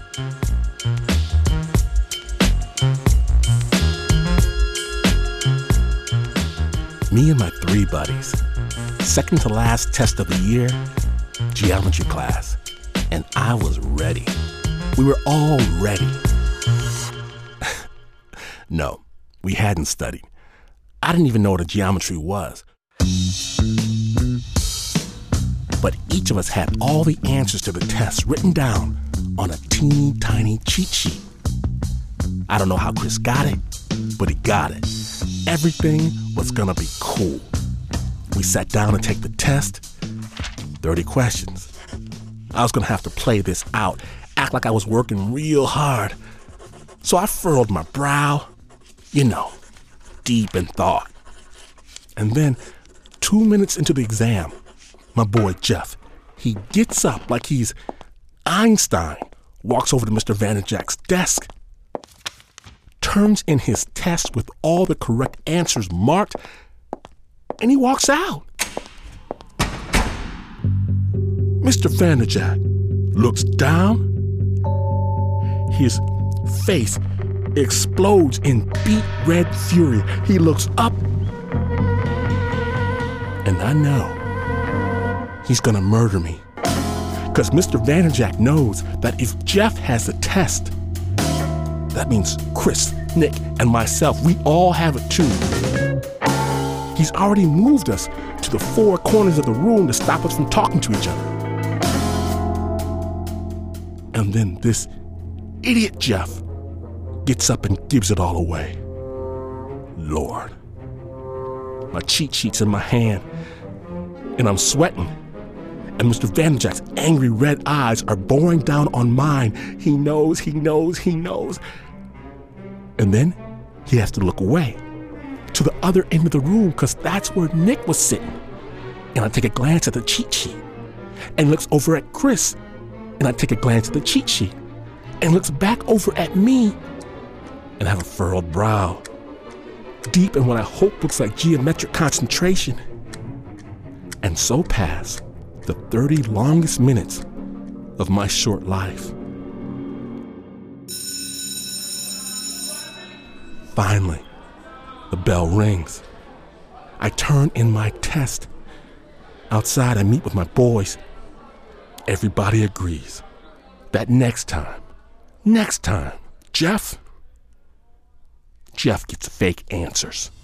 Me and my 3 buddies, second to last test of the year, geometry class, and I was ready. We were all ready. No, we hadn't studied. I didn't even know what a geometry was. But each of us had all the answers to the test written down on a teeny tiny cheat sheet. I don't know how Chris got it, but he got it. Everything was gonna be cool. We sat down to take the test. 30 questions. I was gonna have to play this out, act like I was working real hard. So I furrowed my brow, deep in thought. And then, 2 minutes into the exam, my boy Jeff, he gets up like he's Einstein, walks over to Mr. Vanderjack's desk, turns in his test with all the correct answers marked, and he walks out. Mr. Vanderjack looks down. His face explodes in beet red fury. He looks up, and I know he's gonna murder me. Because Mr. Vanderjack knows that if Jeff has the test, that means Chris, Nick, and myself, we all have it too. He's already moved us to the 4 corners of the room to stop us from talking to each other. And then this idiot Jeff gets up and gives it all away. Lord. My cheat sheet's in my hand, and I'm sweating. And Mr. Vanderjack's angry red eyes are boring down on mine. He knows. And then he has to look away to the other end of the room because that's where Nick was sitting. And I take a glance at the cheat sheet and looks over at Chris. And I take a glance at the cheat sheet and looks back over at me and have a furrowed brow, deep in what I hope looks like geometric concentration. And so pass the 30 longest minutes of my short life. Finally, the bell rings. I turn in my test. Outside, I meet with my boys. Everybody agrees that next time, Jeff gets fake answers.